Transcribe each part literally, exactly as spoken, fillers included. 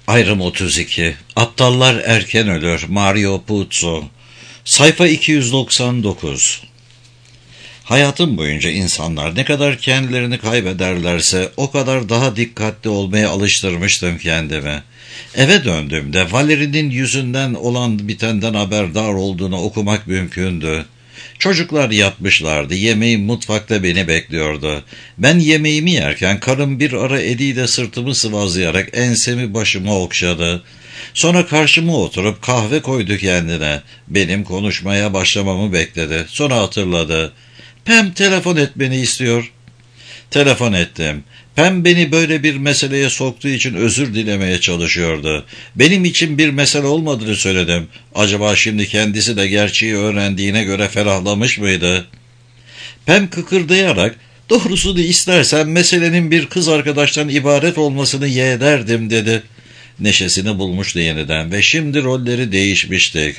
Ayrım otuz iki. Aptallar erken ölür. Mario Puzo. Sayfa iki yüz doksan dokuz. Hayatım boyunca insanlar ne kadar kendilerini kaybederlerse o kadar daha dikkatli olmaya alıştırmıştım kendimi. Eve döndüğümde Valerie'nin yüzünden olan bitenden haberdar olduğunu okumak mümkündü. Çocuklar yatmışlardı. Yemeğim mutfakta beni bekliyordu. Ben yemeğimi yerken karım bir ara eliyle sırtımı sıvazlayarak ensemi başıma okşadı. Sonra karşıma oturup kahve koydu kendine. Benim konuşmaya başlamamı bekledi. Sonra hatırladı. Pam telefon etmeni istiyor. Telefon ettim. Pam beni böyle bir meseleye soktuğu için özür dilemeye çalışıyordu. Benim için bir mesele olmadığını söyledim. Acaba şimdi kendisi de gerçeği öğrendiğine göre ferahlamış mıydı? Pam kıkırdayarak, doğrusunu istersen meselenin bir kız arkadaştan ibaret olmasını yeğlerdim dedi. Neşesini bulmuştu yeniden ve şimdi rolleri değişmiştik.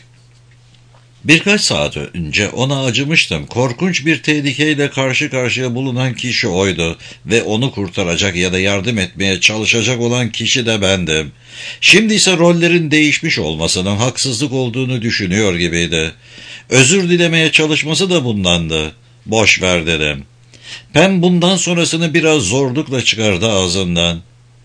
Birkaç saat önce ona acımıştım. Korkunç bir tehlikeyle karşı karşıya bulunan kişi oydu ve onu kurtaracak ya da yardım etmeye çalışacak olan kişi de bendim. Şimdi ise rollerin değişmiş olmasının haksızlık olduğunu düşünüyor gibiydi. Özür dilemeye çalışması da bundandı. Boş ver dedim. Pam bundan sonrasını biraz zorlukla çıkardı ağzından.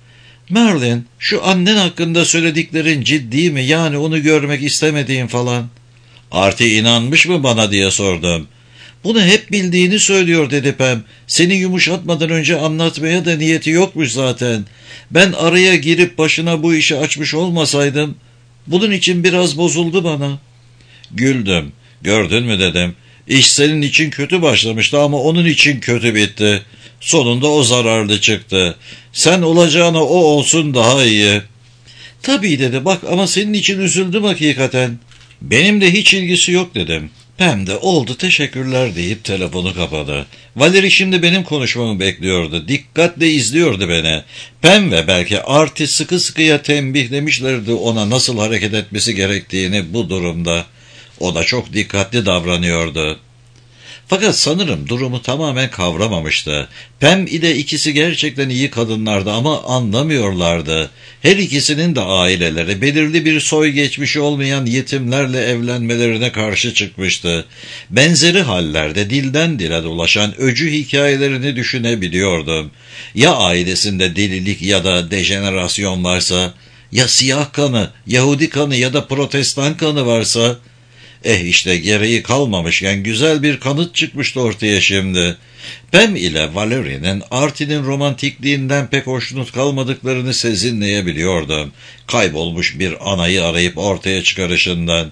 Merlin, şu annen hakkında söylediklerin ciddi mi? Yani onu görmek istemediğin falan. Artie inanmış mı bana diye sordum. Bunu hep bildiğini söylüyor dedi Pam. Seni yumuşatmadan önce anlatmaya da niyeti yokmuş zaten. Ben araya girip başına bu işi açmış olmasaydım, bunun için biraz bozuldu bana. Güldüm. Gördün mü dedim. İş senin için kötü başlamıştı ama onun için kötü bitti. Sonunda o zararlı çıktı. Sen olacağına o olsun daha iyi. Tabii dedi, bak ama senin için üzüldüm hakikaten. Benim de hiç ilgisi yok dedim. Pam de oldu teşekkürler deyip telefonu kapadı. Valerie şimdi benim konuşmamı bekliyordu. Dikkatle izliyordu beni. Pam ve belki Artie sıkı sıkıya tembihlemişlerdi ona nasıl hareket etmesi gerektiğini bu durumda. O da çok dikkatli davranıyordu. Fakat sanırım durumu tamamen kavramamıştı. Pam ile ikisi gerçekten iyi kadınlardı ama anlamıyorlardı. Her ikisinin de aileleri belirli bir soy geçmişi olmayan yetimlerle evlenmelerine karşı çıkmıştı. Benzeri hallerde dilden dile dolaşan öcü hikayelerini düşünebiliyordum. Ya ailesinde delilik ya da dejenerasyon varsa, ya siyah kanı, Yahudi kanı ya da Protestan kanı varsa... Eh işte gereği kalmamışken güzel bir kanıt çıkmıştı ortaya şimdi. Pam ile Valerie'nin Artie'nin romantikliğinden pek hoşnut kalmadıklarını sezinleyebiliyordum. Kaybolmuş bir anayı arayıp ortaya çıkarışından.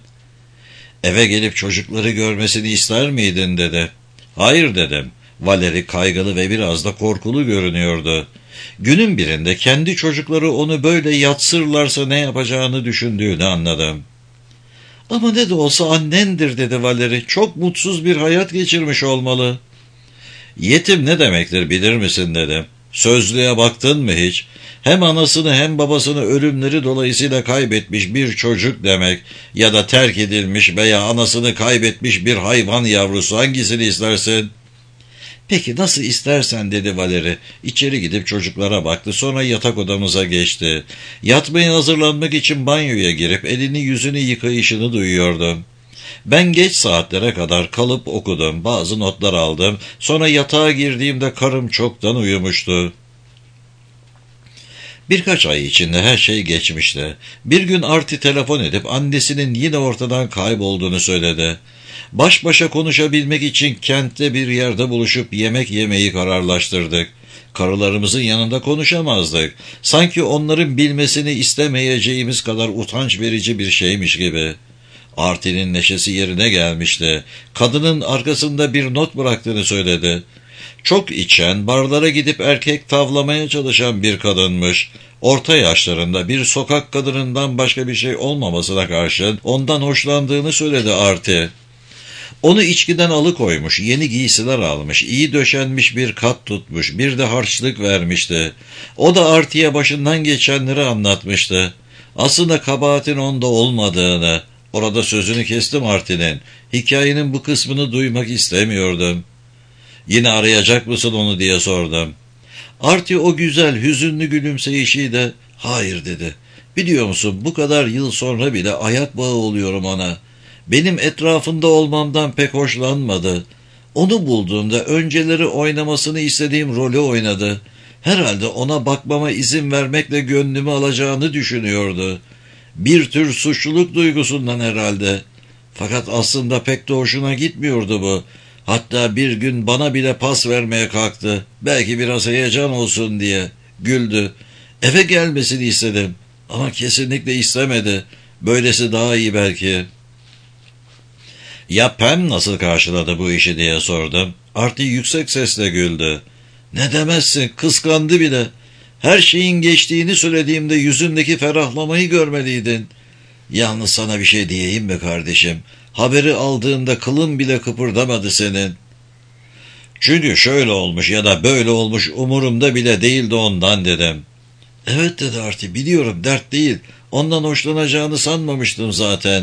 Eve gelip çocukları görmesini ister miydin dedi. Hayır dedim. Valerie kaygılı ve biraz da korkulu görünüyordu. Günün birinde kendi çocukları onu böyle yatsırlarsa ne yapacağını düşündüğünü anladım. Ama ne de olsa annendir dedi Valerie. Çok mutsuz bir hayat geçirmiş olmalı. Yetim ne demektir bilir misin dedim. Sözlüğe baktın mı hiç? Hem anasını hem babasını ölümleri dolayısıyla kaybetmiş bir çocuk demek. Ya da terk edilmiş veya anasını kaybetmiş bir hayvan yavrusu, hangisini istersin? Peki nasıl istersen dedi Valerie. İçeri gidip çocuklara baktı, sonra yatak odamıza geçti. Yatmaya hazırlanmak için banyoya girip elini yüzünü yıkayışını duyuyordum. Ben geç saatlere kadar kalıp okudum, bazı notlar aldım. Sonra yatağa girdiğimde karım çoktan uyumuştu. Birkaç ay içinde her şey geçmişti. Bir gün Artie telefon edip annesinin yine ortadan kaybolduğunu söyledi. Baş başa konuşabilmek için kentte bir yerde buluşup yemek yemeyi kararlaştırdık. Karılarımızın yanında konuşamazdık. Sanki onların bilmesini istemeyeceğimiz kadar utanç verici bir şeymiş gibi. Artie'nin neşesi yerine gelmişti. Kadının arkasında bir not bıraktığını söyledi. Çok içen, barlara gidip erkek tavlamaya çalışan bir kadınmış. Orta yaşlarında bir sokak kadınından başka bir şey olmamasına karşın ondan hoşlandığını söyledi Artie. Onu içkiden alıkoymuş, yeni giysiler almış, iyi döşenmiş bir kat tutmuş, bir de harçlık vermişti. O da Artie'ye başından geçenleri anlatmıştı. Aslında kabahatin onda olmadığını. Orada sözünü kestim Artie'nin. Hikayenin bu kısmını duymak istemiyordum. Yine arayacak mısın onu diye sordum. Artie o güzel, hüzünlü gülümseyişiyle Hayır dedi. Biliyor musun, bu kadar yıl sonra bile ayak bağı oluyorum ona. Benim etrafında olmamdan pek hoşlanmadı. Onu bulduğumda önceleri oynamasını istediğim rolü oynadı. Herhalde ona bakmama izin vermekle gönlümü alacağını düşünüyordu. Bir tür suçluluk duygusundan herhalde. Fakat aslında pek de hoşuna gitmiyordu bu. Hatta bir gün bana bile pas vermeye kalktı. Belki biraz heyecan olsun diye. Güldü. Eve gelmesini istedim. Ama kesinlikle istemedi. Böylesi daha iyi belki. Ya Pam nasıl karşıladı bu işi diye sordum. Artie yüksek sesle güldü. Ne demezsin, kıskandı bile. Her şeyin geçtiğini söylediğimde yüzündeki ferahlamayı görmeliydin. Yalnız sana bir şey diyeyim mi kardeşim? Haberi aldığında kılın bile kıpırdamadı senin. Çünkü şöyle olmuş ya da böyle olmuş umurumda bile değildi ondan dedim. Evet dedi Artie, biliyorum, dert değil. Ondan hoşlanacağını sanmamıştım zaten.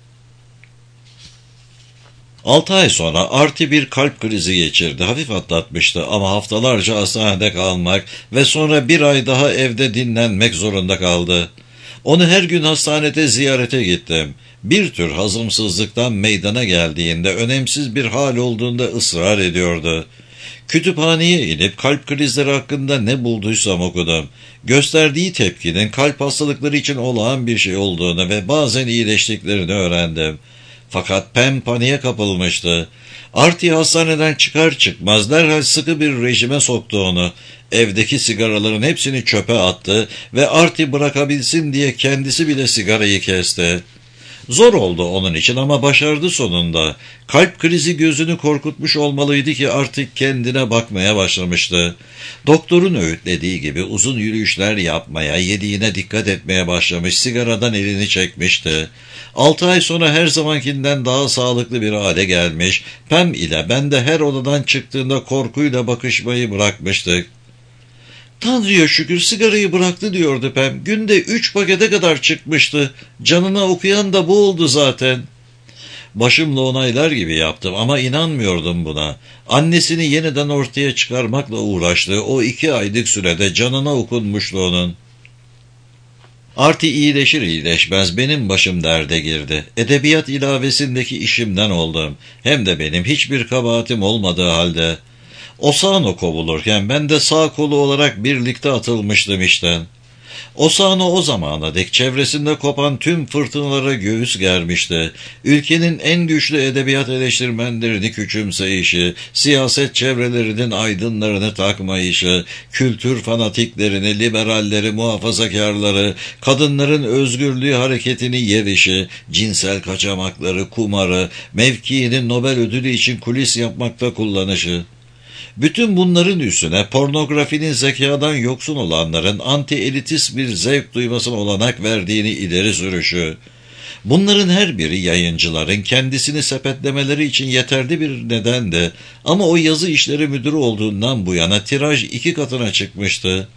Altı ay sonra Artie bir kalp krizi geçirdi. Hafif atlatmıştı ama haftalarca hastanede kalmak ve sonra bir ay daha evde dinlenmek zorunda kaldı. Onu her gün hastanede ziyarete gittim. Bir tür hazımsızlıktan meydana geldiğinde, önemsiz bir hal olduğunda ısrar ediyordu. Kütüphaneye inip kalp krizleri hakkında ne bulduysam okudum. Gösterdiği tepkinin kalp hastalıkları için olağan bir şey olduğunu ve bazen iyileştiklerini öğrendim. Fakat Pam paniğe kapılmıştı. Artie hastaneden çıkar çıkmaz derhal sıkı bir rejime soktu onu. Evdeki sigaraların hepsini çöpe attı ve Artie bırakabilsin diye kendisi bile sigarayı kesti. Zor oldu onun için ama başardı sonunda. Kalp krizi gözünü korkutmuş olmalıydı ki artık kendine bakmaya başlamıştı. Doktorun öğütlediği gibi uzun yürüyüşler yapmaya, yediğine dikkat etmeye başlamış, sigaradan elini çekmişti. Altı ay sonra her zamankinden daha sağlıklı bir hale gelmiş, Pam ile ben de her odadan çıktığında korkuyla bakışmayı bırakmıştık. Tanrı'ya şükür sigarayı bıraktı diyordu Pam. Günde üç pakete kadar çıkmıştı. Canına okuyan da bu oldu zaten. Başımla onaylar gibi yaptım ama inanmıyordum buna. Annesini yeniden ortaya çıkarmakla uğraştığı o iki aylık sürede canına okunmuştu onun. Artie iyileşir iyileşmez benim başım derde girdi. Edebiyat ilavesindeki işimden oldum. Hem de benim hiçbir kabahatim olmadığı halde. Osano kovulurken ben de sağ kolu olarak birlikte atılmıştım işten. Osano o zamana dek çevresinde kopan tüm fırtınalara göğüs germişti. Ülkenin en güçlü edebiyat eleştirmenlerini küçümseyişi, siyaset çevrelerinin aydınlarını takmayışı, kültür fanatiklerini, liberalleri, muhafazakarları, kadınların özgürlüğü hareketini yerişi, cinsel kaçamakları, kumarı, mevkiinin Nobel ödülü için kulis yapmakta kullanışı. Bütün bunların üstüne pornografinin zekadan yoksun olanların anti-elitist bir zevk duymasına olanak verdiğini ileri sürüşü. Bunların her biri yayıncıların kendisini sepetlemeleri için yeterli bir nedendi ama o yazı işleri müdürü olduğundan bu yana tiraj iki katına çıkmıştı.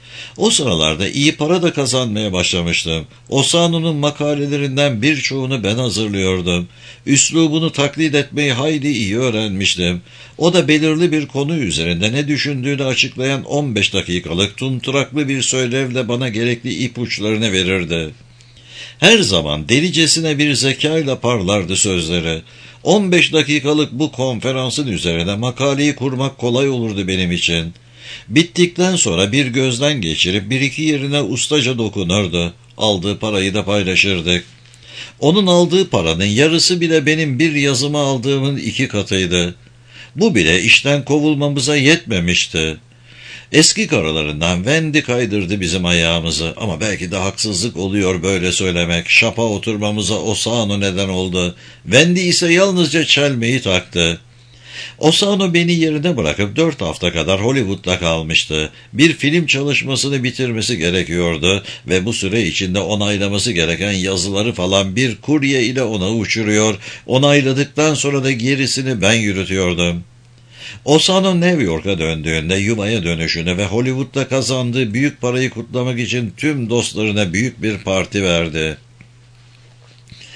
O sıralarda iyi para da kazanmaya başlamıştım. Osano'nun makalelerinden birçoğunu ben hazırlıyordum. Üslubunu taklit etmeyi hayli iyi öğrenmiştim. O da belirli bir konu üzerinde ne düşündüğünü açıklayan on beş dakikalık tunturaklı bir söylevle bana gerekli ipuçlarını verirdi. Her zaman delicesine bir zekayla parlardı sözleri. on beş dakikalık bu konferansın üzerine makaleyi kurmak kolay olurdu benim için. Bittikten sonra bir gözden geçirip bir iki yerine ustaca dokunurdu. Aldığı parayı da paylaşırdık. Onun aldığı paranın yarısı bile benim bir yazımı aldığımın iki katıydı. Bu bile işten kovulmamıza yetmemişti. Eski karılarından Wendy kaydırdı bizim ayağımızı ama belki de haksızlık oluyor böyle söylemek. Şapa oturmamıza Osano neden oldu. Wendy ise yalnızca çelmeyi taktı. Osano beni yerine bırakıp dört hafta kadar Hollywood'da kalmıştı. Bir film çalışmasını bitirmesi gerekiyordu ve bu süre içinde onaylaması gereken yazıları falan bir kurye ile ona uçuruyor, onayladıktan sonra da gerisini ben yürütüyordum. Osano New York'a döndüğünde yuvaya dönüşünü ve Hollywood'da kazandığı büyük parayı kutlamak için tüm dostlarına büyük bir parti verdi.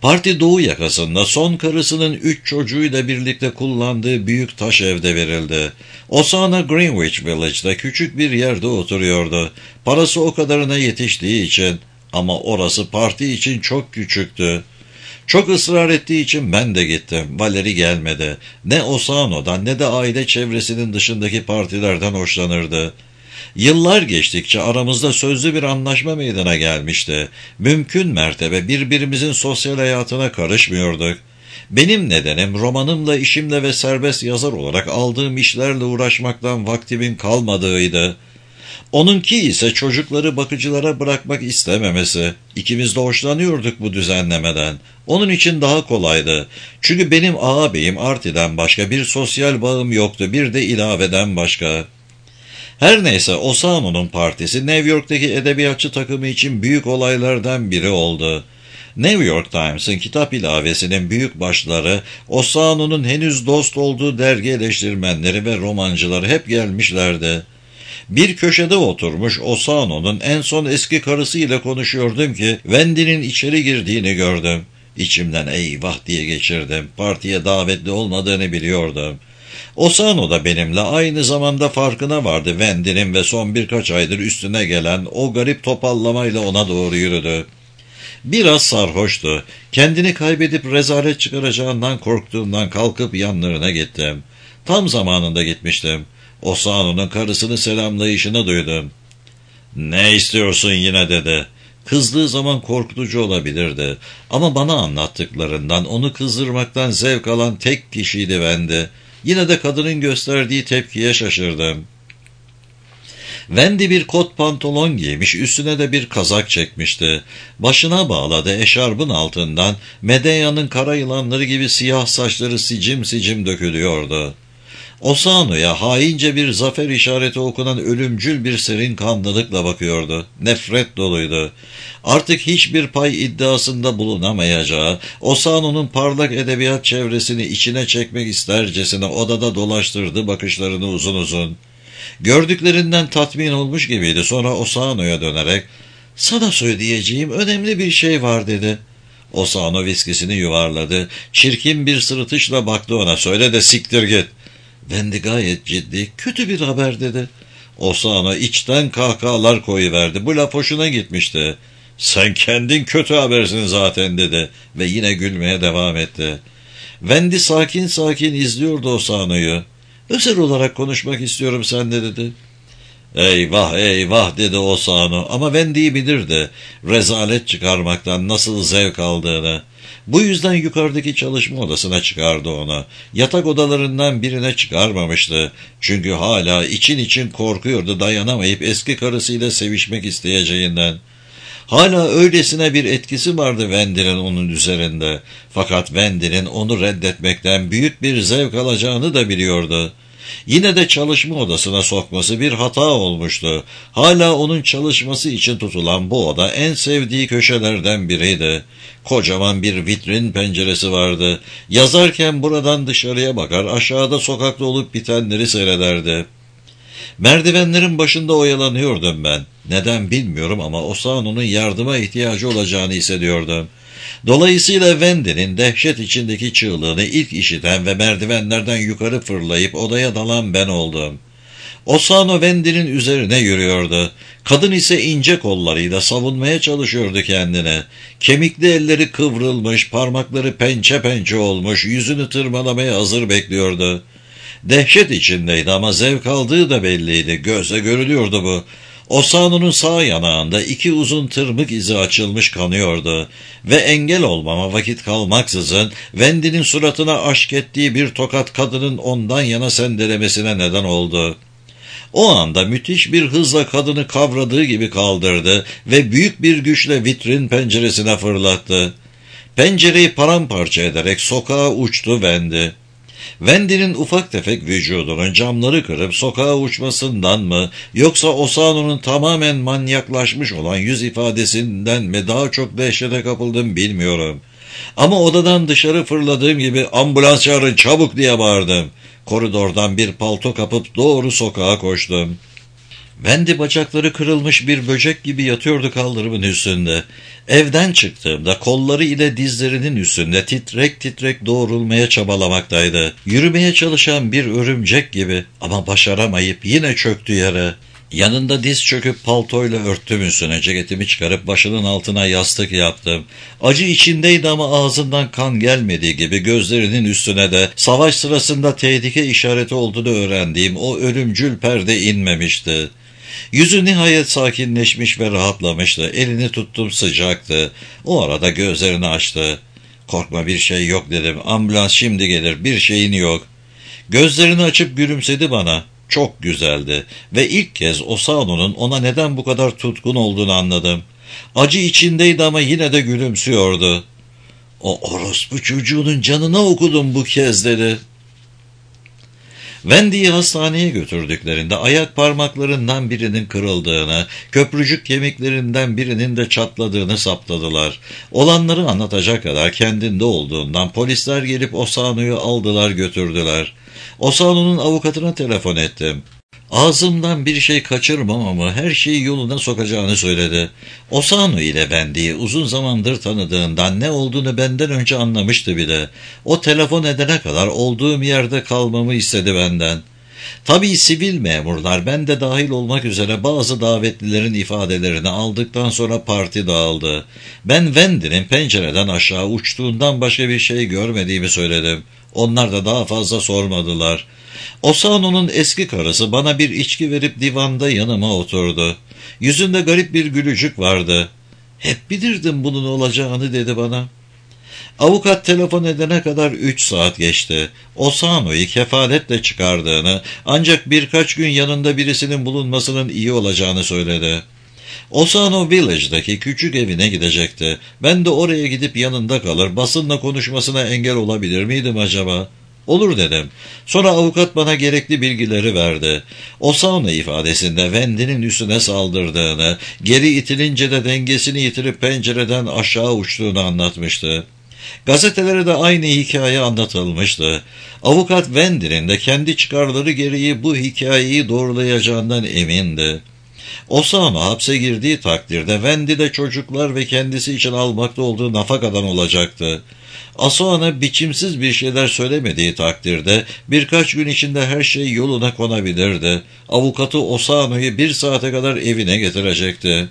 Parti Doğu yakasında son karısının üç çocuğuyla birlikte kullandığı büyük taş evde verildi. Osano Greenwich Village'da küçük bir yerde oturuyordu. Parası o kadarına yetiştiği için, ama orası parti için çok küçüktü. Çok ısrar ettiği için ben de gittim. Valerie gelmedi. Ne Osano'dan ne de aile çevresinin dışındaki partilerden hoşlanırdı. Yıllar geçtikçe aramızda sözlü bir anlaşma meydana gelmişti. Mümkün mertebe birbirimizin sosyal hayatına karışmıyorduk. Benim nedenim romanımla, işimle ve serbest yazar olarak aldığım işlerle uğraşmaktan vaktimin kalmadığıydı. Onunki ise çocukları bakıcılara bırakmak istememesi. İkimiz de hoşlanıyorduk bu düzenlemeden. Onun için daha kolaydı. Çünkü benim ağabeyim Artie'den başka bir sosyal bağım yoktu, bir de ilaveden başka. Her neyse, Osano'nun partisi New York'taki edebiyatçı takımı için büyük olaylardan biri oldu. New York Times'ın kitap ilavesinin büyük başları, Osano'nun henüz dost olduğu dergi eleştirmenleri ve romancıları hep gelmişlerdi. Bir köşede oturmuş Osano'nun en son eski karısıyla konuşuyordum ki Wendy'nin içeri girdiğini gördüm. İçimden eyvah diye geçirdim. Partiye davetli olmadığını biliyordum. Osano da benimle aynı zamanda farkına vardı Wendy'nin ve son birkaç aydır üstüne gelen o garip topallamayla ona doğru yürüdü. Biraz sarhoştu. Kendini kaybedip rezalet çıkaracağından korktuğumdan kalkıp yanlarına gittim. Tam zamanında gitmiştim. Osano'nun karısını selamlayışını duydum. "Ne istiyorsun yine?" dedi. Kızdığı zaman korkutucu olabilirdi. Ama bana anlattıklarından onu kızdırmaktan zevk alan tek kişiydi Wendy. Yine de kadının gösterdiği tepkiye şaşırdım. Wendy bir kot pantolon giymiş, üstüne de bir kazak çekmişti. Başına bağladı, eşarbın altından Medea'nın kara yılanları gibi siyah saçları sicim sicim dökülüyordu. Osano'ya haince bir zafer işareti okunan ölümcül bir serin kanlılıkla bakıyordu. Nefret doluydu. Artık hiçbir pay iddiasında bulunamayacağı, Osano'nun parlak edebiyat çevresini içine çekmek istercesine odada dolaştırdı bakışlarını uzun uzun. Gördüklerinden tatmin olmuş gibiydi. Sonra Osano'ya dönerek, "Sana söyleyeceğim önemli bir şey var," dedi. Osano viskisini yuvarladı. Çirkin bir sırıtışla baktı ona. "Söyle de siktir git." Wendy gayet ciddi, "Kötü bir haber," dedi. Osano içten kahkahalar koyuverdi. Bu laf hoşuna gitmişti. "Sen kendin kötü habersin zaten," dedi ve yine gülmeye devam etti. Wendy sakin sakin izliyordu Osano'yu. "Özel olarak konuşmak istiyorum seninle," dedi. "Eyvah eyvah," dedi Osano, ama Wendy'yi bilirdi rezalet çıkarmaktan nasıl zevk aldığını. Bu yüzden yukarıdaki çalışma odasına çıkardı onu. Yatak odalarından birine çıkarmamıştı. Çünkü hala için için korkuyordu, dayanamayıp eski karısıyla sevişmek isteyeceğinden. Hala öylesine bir etkisi vardı Wendy'nin onun üzerinde. Fakat Wendy'nin onu reddetmekten büyük bir zevk alacağını da biliyordu. Yine de çalışma odasına sokması bir hata olmuştu. Hala onun çalışması için tutulan bu oda en sevdiği köşelerden biriydi. Kocaman bir vitrin penceresi vardı. Yazarken buradan dışarıya bakar, aşağıda sokakta olup bitenleri seyrederdi. Merdivenlerin başında oyalanıyordum ben. Neden bilmiyorum ama Osano'nun yardıma ihtiyacı olacağını hissediyordum. Dolayısıyla Wendy'nin dehşet içindeki çığlığını ilk işiten ve merdivenlerden yukarı fırlayıp odaya dalan ben oldum. Osano Wendy'nin üzerine yürüyordu. Kadın ise ince kollarıyla savunmaya çalışıyordu kendine. Kemikli elleri kıvrılmış, parmakları pençe pençe olmuş, yüzünü tırmalamaya hazır bekliyordu. Dehşet içindeydi ama zevk aldığı da belliydi. Gözle görülüyordu bu. Osano'nun sağ yanağında iki uzun tırmık izi açılmış kanıyordu ve engel olmama vakit kalmaksızın Wendy'nin suratına aşk ettiği bir tokat kadının ondan yana sendelemesine neden oldu. O anda müthiş bir hızla kadını kavradığı gibi kaldırdı ve büyük bir güçle vitrin penceresine fırlattı. Pencereyi paramparça ederek sokağa uçtu Wendy. Wendy'nin ufak tefek vücudunun camları kırıp sokağa uçmasından mı, yoksa Osano'nun tamamen manyaklaşmış olan yüz ifadesinden mi daha çok dehşete kapıldım bilmiyorum. Ama odadan dışarı fırladığım gibi "Ambulans çağırın çabuk!" diye bağırdım. Koridordan bir palto kapıp doğru sokağa koştum. Wendy bacakları kırılmış bir böcek gibi yatıyordu kaldırımın üstünde. Evden çıktığımda kolları ile dizlerinin üstünde titrek titrek doğrulmaya çabalamaktaydı. Yürümeye çalışan bir örümcek gibi ama başaramayıp yine çöktü yere. Yanında diz çöküp paltoyla örttüm üstüne, ceketimi çıkarıp başının altına yastık yaptım. Acı içindeydi ama ağzından kan gelmediği gibi gözlerinin üstüne de savaş sırasında tehlike işareti olduğunu öğrendiğim o ölümcül perde inmemişti. Yüzü nihayet sakinleşmiş ve rahatlamıştı. Elini tuttum, sıcaktı. O arada gözlerini açtı. "Korkma, bir şey yok," dedim. "Ambulans şimdi gelir, bir şeyin yok." Gözlerini açıp gülümsedi bana. Çok güzeldi ve ilk kez Osao'nun ona neden bu kadar tutkun olduğunu anladım. Acı içindeydi ama yine de gülümsüyordu. "O orospu çocuğunun canına okudum bu kez," dedi. Wendy'yi hastaneye götürdüklerinde ayak parmaklarından birinin kırıldığını, köprücük kemiklerinden birinin de çatladığını saptadılar. Olanları anlatacak kadar kendinde olduğundan polisler gelip Osao'yu aldılar götürdüler. Osao'nun avukatına telefon ettim. Ağzımdan bir şey kaçırmamamı, her şeyi yoluna sokacağını söyledi. Osao'nu ile Wendy'yi uzun zamandır tanıdığından ne olduğunu benden önce anlamıştı bile. O telefon edene kadar olduğum yerde kalmamı istedi benden. Tabii sivil memurlar, ben de dahil olmak üzere, bazı davetlilerin ifadelerini aldıktan sonra parti dağıldı. Ben Wendy'nin pencereden aşağı uçtuğundan başka bir şey görmediğimi söyledim. Onlar da daha fazla sormadılar. Osao'nun eski karısı bana bir içki verip divanda yanıma oturdu. Yüzünde garip bir gülücük vardı. "Hep bilirdim bunun olacağını," dedi bana. Avukat telefon edene kadar üç saat geçti. Osao'yu kefaletle çıkardığını, ancak birkaç gün yanında birisinin bulunmasının iyi olacağını söyledi. Osano Village'daki küçük evine gidecekti. Ben de oraya gidip yanında kalır, basınla konuşmasına engel olabilir miydim acaba? "Olur," dedim. Sonra avukat bana gerekli bilgileri verdi. Osano ifadesinde Wendy'nin üstüne saldırdığını, geri itilince de dengesini yitirip pencereden aşağı uçtuğunu anlatmıştı. Gazetelere de aynı hikaye anlatılmıştı. Avukat Wendy'nin de kendi çıkarları gereği bu hikayeyi doğrulayacağından emindi. Osano hapse girdiği takdirde Wendy de çocuklar ve kendisi için almakta olduğu nafakadan olacaktı. Osano biçimsiz bir şeyler söylemediği takdirde birkaç gün içinde her şey yoluna konabilirdi. Avukatı Osano'yu bir saate kadar evine getirecekti.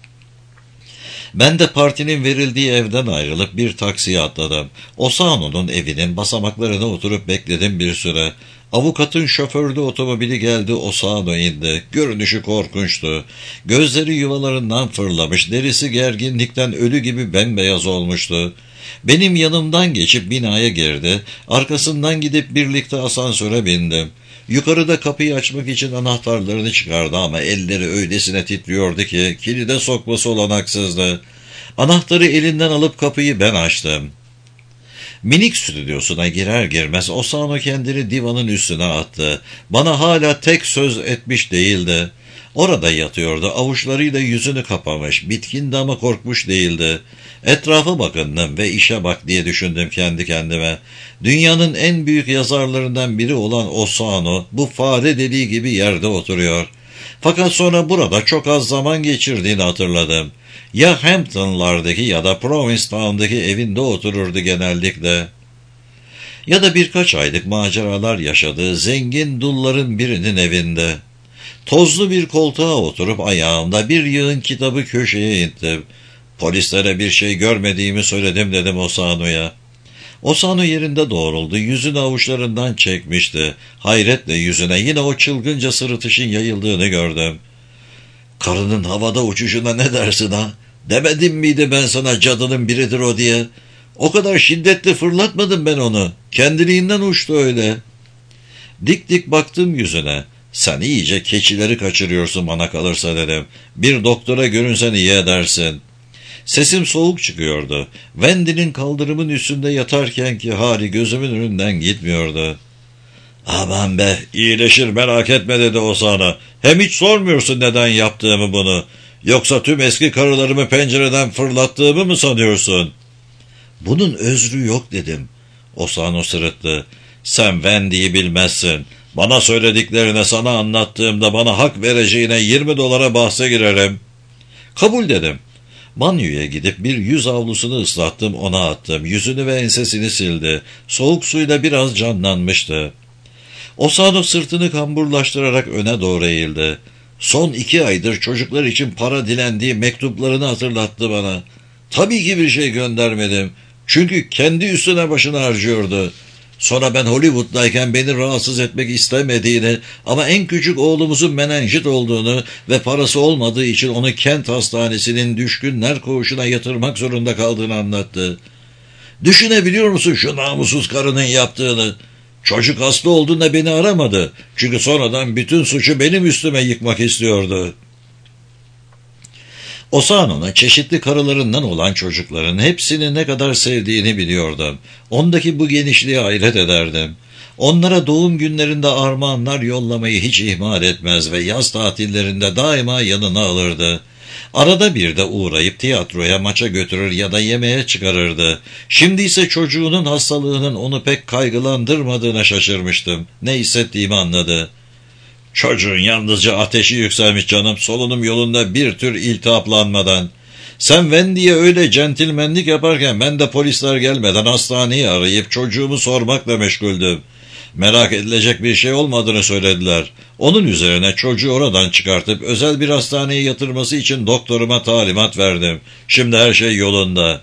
Ben de partinin verildiği evden ayrılıp bir taksiye atladım. Osano'nun evinin basamaklarına oturup bekledim bir süre. Avukatın şoförlü otomobili geldi, Osano indi. Görünüşü korkunçtu. Gözleri yuvalarından fırlamış, derisi gerginlikten ölü gibi bembeyaz olmuştu. Benim yanımdan geçip binaya girdi. Arkasından gidip birlikte asansöre bindim. Yukarıda kapıyı açmak için anahtarlarını çıkardı ama elleri öylesine titriyordu ki kilide sokması olanaksızdı. Anahtarı elinden alıp kapıyı ben açtım. Minik stüdyosuna girer girmez Osano kendini divanın üstüne attı. Bana hala tek söz etmiş değildi. Orada yatıyordu, avuçlarıyla yüzünü kapamış, bitkindi ama korkmuş değildi. Etrafa bakındım ve işe bak diye düşündüm kendi kendime. Dünyanın en büyük yazarlarından biri olan Osano bu fare deliği gibi yerde oturuyor. Fakat sonra burada çok az zaman geçirdiğini hatırladım. Ya Hampton'lardaki ya da Provincetown'daki evinde otururdu genellikle. Ya da birkaç aylık maceralar yaşadığı zengin dulların birinin evinde. Tozlu bir koltuğa oturup ayağımda bir yığın kitabı köşeye ittim. Polislere bir şey görmediğimi söyledim dedim Osano'ya. Osano yerinde doğruldu, yüzünü avuçlarından çekmişti. Hayretle yüzüne yine o çılgınca sırıtışın yayıldığını gördüm. "Karının havada uçuşuna ne dersin ha? Demedim miydi ben sana cadının biridir o diye? O kadar şiddetli fırlatmadım ben onu. Kendiliğinden uçtu öyle." Dik dik baktım yüzüne. "Sen iyice keçileri kaçırıyorsun bana kalırsa," dedim. "Bir doktora görünsen iyi edersin." Sesim soğuk çıkıyordu. Wendy'nin kaldırımın üstünde yatarkenki hali gözümün önünden gitmiyordu. "Aman be, iyileşir merak etme," dedi Osano. "Hem hiç sormuyorsun neden yaptığımı bunu. Yoksa tüm eski karılarımı pencereden fırlattığımı mı sanıyorsun?" "Bunun özrü yok," dedim. Osano sırıttı. "Sen Wendy'yi bilmezsin. Bana söylediklerine sana anlattığımda bana hak vereceğine yirmi dolara bahse girerim. Kabul dedim. Banyoya gidip bir yüz havlusunu ıslattım, ona attım. Yüzünü ve ensesini sildi. Soğuk suyla biraz canlanmıştı. Osano sırtını kamburlaştırarak öne doğru eğildi. Son iki aydır çocuklar için para dilendiği mektuplarını hatırlattı bana. Tabii ki bir şey göndermedim. Çünkü kendi üstüne başını harcıyordu. Sonra ben Hollywood'dayken beni rahatsız etmek istemediğini ama en küçük oğlumuzun menenjit olduğunu ve parası olmadığı için onu kent hastanesinin düşkünler koğuşuna yatırmak zorunda kaldığını anlattı. Düşünebiliyor musun şu namussuz karının yaptığını? Çocuk hasta olduğunda beni aramadı. Çünkü sonradan bütün suçu benim üstüme yıkmak istiyordu. Osano'nun çeşitli karılarından olan çocukların hepsini ne kadar sevdiğini biliyordum. Ondaki bu genişliğe hayret ederdim. Onlara doğum günlerinde armağanlar yollamayı hiç ihmal etmez ve yaz tatillerinde daima yanına alırdı. Arada bir de uğrayıp tiyatroya, maça götürür ya da yemeğe çıkarırdı. Şimdi ise çocuğunun hastalığının onu pek kaygılandırmadığına şaşırmıştım. Ne hissettiğimi anladı. Çocuğun yalnızca ateşi yükselmiş canım, solunum yolunda bir tür iltihaplanmadan. Sen Wendy'ye öyle centilmenlik yaparken ben de polisler gelmeden hastaneyi arayıp çocuğumu sormakla meşguldüm. Merak edilecek bir şey olmadığını söylediler. Onun üzerine çocuğu oradan çıkartıp özel bir hastaneye yatırması için doktoruma talimat verdim. Şimdi her şey yolunda.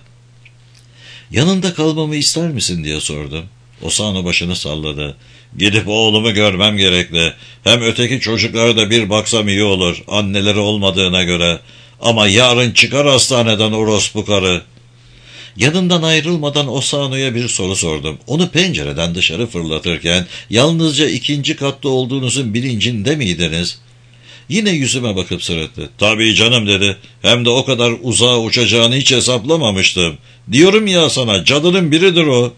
Yanında kalmamı ister misin diye sordum. Osano başını salladı. Gidip oğlumu görmem gerekli. Hem öteki çocuklara da bir baksam iyi olur, anneleri olmadığına göre. Ama yarın çıkar hastaneden orospu karı. Yanından ayrılmadan Osano'ya bir soru sordum. Onu pencereden dışarı fırlatırken yalnızca ikinci katta olduğunuzun bilincinde miydiniz? Yine yüzüme bakıp sırıttı. Tabii canım dedi. Hem de o kadar uzağa uçacağını hiç hesaplamamıştım. Diyorum ya sana, cadının biridir o.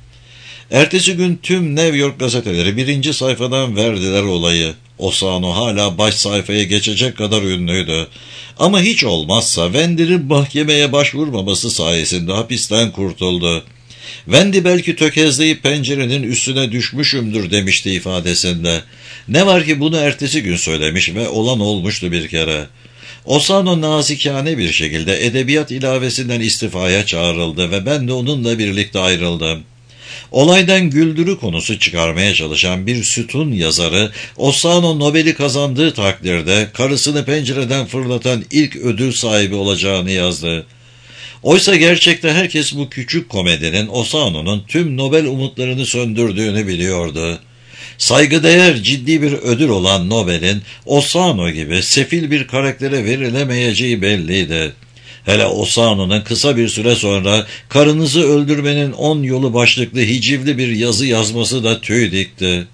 Ertesi gün tüm New York gazeteleri birinci sayfadan verdiler olayı. Osano hala baş sayfaya geçecek kadar ünlüydü. Ama hiç olmazsa Wendy'nin mahkemeye başvurmaması sayesinde hapisten kurtuldu. Wendy belki tökezleyip pencerenin üstüne düşmüşümdür demişti ifadesinde. Ne var ki bunu ertesi gün söylemiş ve olan olmuştu bir kere. Osano nazikane bir şekilde edebiyat ilavesinden istifaya çağrıldı ve ben de onunla birlikte ayrıldım. Olaydan güldürü konusu çıkarmaya çalışan bir sütun yazarı, Osano Nobel'i kazandığı takdirde karısını pencereden fırlatan ilk ödül sahibi olacağını yazdı. Oysa gerçekte herkes bu küçük komedinin Osano'nun tüm Nobel umutlarını söndürdüğünü biliyordu. Saygıdeğer ciddi bir ödül olan Nobel'in Osano gibi sefil bir karaktere verilemeyeceği belliydi. Hele Osano'nun kısa bir süre sonra karınızı öldürmenin on yolu başlıklı hicivli bir yazı yazması da tüy dikti.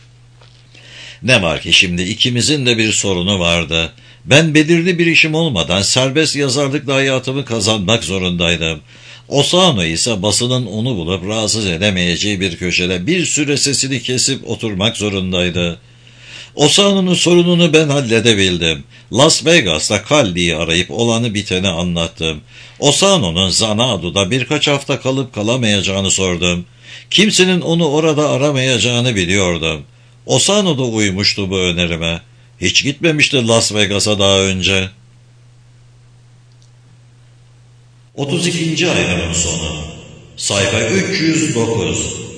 Ne var ki şimdi ikimizin de bir sorunu vardı. Ben belirli bir işim olmadan serbest yazarlıkla hayatımı kazanmak zorundaydım. Osano ise basının onu bulup rahatsız edemeyeceği bir köşede bir süre sesini kesip oturmak zorundaydı. Osano'nun sorununu ben halledebildim. Las Vegas'ta Caldi'yi arayıp olanı biteni anlattım. Osano'nun Xanadu'da birkaç hafta kalıp kalamayacağını sordum. Kimsenin onu orada aramayacağını biliyordum. Osano da uymuştu bu önerime. Hiç gitmemişti Las Vegas'a daha önce. otuz ikinci ayrımın sonu. Sayfa üç yüz dokuz.